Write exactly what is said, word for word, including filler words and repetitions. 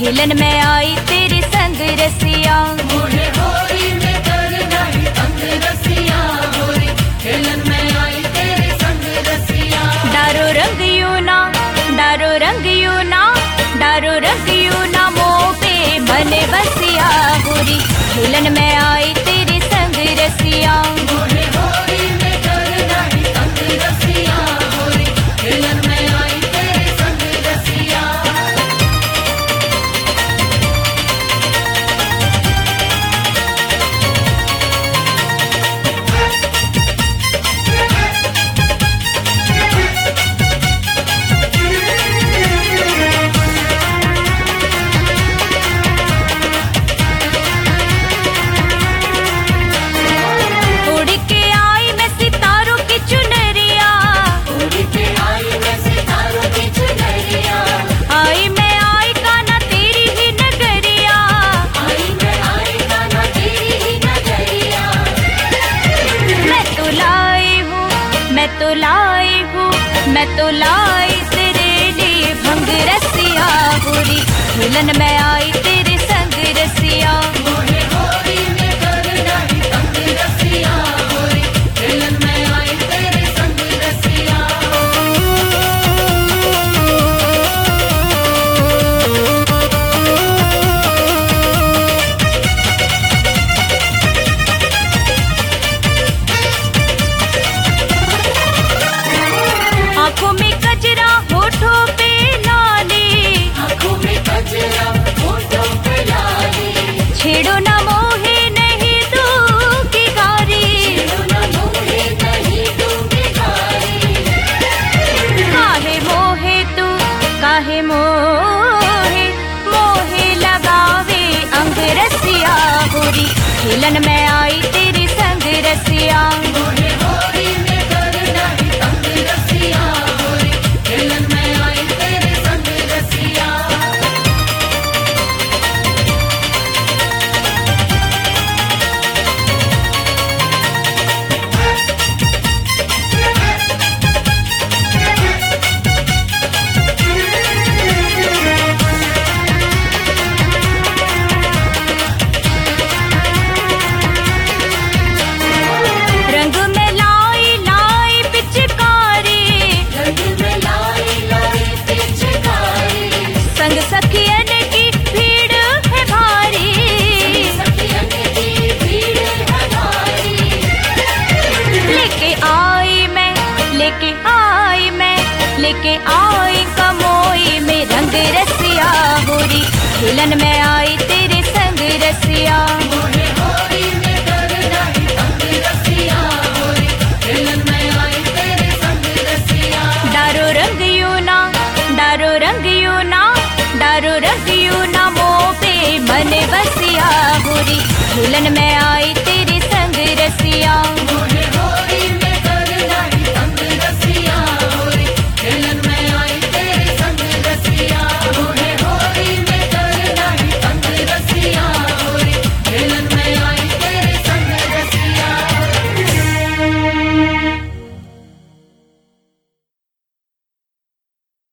खेलन में आई तेरे संग रसिया। मोहे होरी में करना ही तंग रसिया, होरी खेलन में आई तेरे संग रसिया। डारो रंग यू ना, डारो रंग यू ना, डारो रंग यू ना मोह पे बने बसिया। होरी खेलन में आई तेरे संग रसिया। मोहे होरी में करना ही तंग रसिया, होरी खेलन में आई तेरे संग रसिया। उड़ के आई मैं सितारों की चुनरिया, उड़ के आई मैं सितारों की चुनरिया, आई मैं आई कान्हा तेरी ही नगरिया। आई मैं आई कान्हा तेरी ही नगरिया। मैं तो लाई हूँ, मैं तो लाई हूँ, मैं तो लाई तेरे लिए भंग रसिया। होरी खेलन में आई तेरे संग रसिया। मोहे होरी में करना ही तंग रसिया, होरी खेलन में आई तेरे संग रसिया। आंखों में गजरा होठों पे लाली, आँखों में गजरा होठों पे लाली, छेड़ो न मोहे नहीं दूंगी गारी। न मोहे नहीं दूंगी गारी। काहे मोहे तू, काहे मोहे, मोहे लगावे अंग रसिया। होरी खेलन में आई तेरी संग रसिया। मोहे होरी में करना ही तंग रसिया, होरी खेलन में आई तेरे संग रसिया। रंग में लाई लाई पिचकारी, रंग में लाई लाई पिचकारी, संग सखियन की भीड़ है भारी। सखियन की भीड़ है भारी। लेके आई मैं, लेके आई मैं, लेके आई कमोई में रंग रसिया। होरी खेलन में आई तेरे संग रसिया। मोहे होरी में करना ही तंग रसिया, होरी खेलन में आई तेरे संग रसिया। डारो रंग यू ना, डारो रंग यू ना, डारो रंग यू ना मोह पे बने बसिया। होरी खेलन में आई तेरे संग रसिया।